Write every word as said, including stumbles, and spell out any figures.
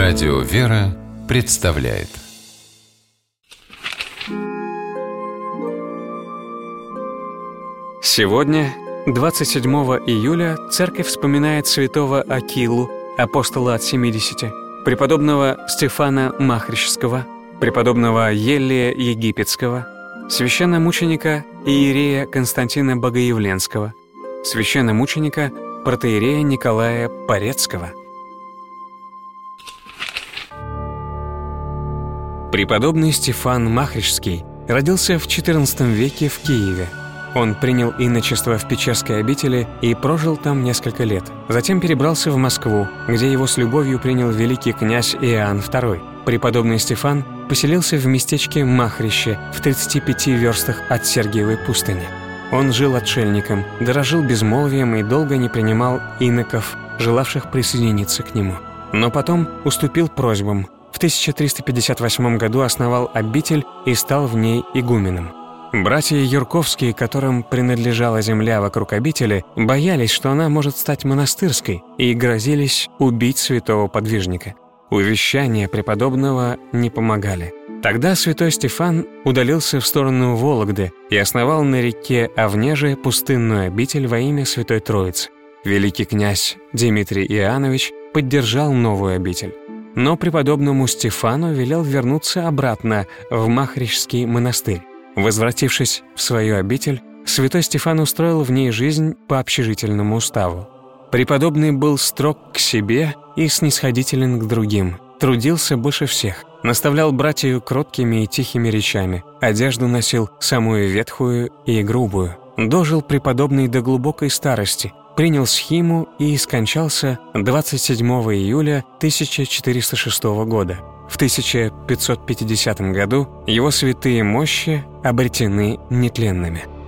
Радио «Вера» представляет. Сегодня, двадцать седьмого июля, Церковь вспоминает святого Акилу, апостола от семидесяти, преподобного Стефана Махрического, преподобного Еллия Египетского, священномученика Иерея Константина Богоявленского, священномученика протоиерея Николая Порецкого. Преподобный Стефан Махрический родился в четырнадцатом веке в Киеве. Он принял иночество в Печерской обители и прожил там несколько лет. Затем перебрался в Москву, где его с любовью принял великий князь Иоанн второй. Преподобный Стефан поселился в местечке Махрище в тридцати пяти верстах от Сергиевой пустыни. Он жил отшельником, дорожил безмолвием и долго не принимал иноков, желавших присоединиться к нему. Но потом уступил просьбам. В тысяча триста пятьдесят восьмом году основал обитель и стал в ней игуменом. Братья Юрковские, которым принадлежала земля вокруг обители, боялись, что она может стать монастырской, и грозились убить святого подвижника. Увещания преподобного не помогали. Тогда святой Стефан удалился в сторону Вологды и основал на реке Овнеже пустынную обитель во имя Святой Троицы. Великий князь Дмитрий Иоаннович поддержал новую обитель. Но преподобному Стефану велел вернуться обратно в Махрический монастырь. Возвратившись в свою обитель, святой Стефан устроил в ней жизнь по общежительному уставу. Преподобный был строг к себе и снисходителен к другим, трудился больше всех, наставлял братью кроткими и тихими речами, одежду носил самую ветхую и грубую. Дожил преподобный до глубокой старости, принял схиму и скончался двадцать седьмого июля тысяча четыреста шестого года. В тысяча пятьсот пятидесятом году его святые мощи обретены нетленными.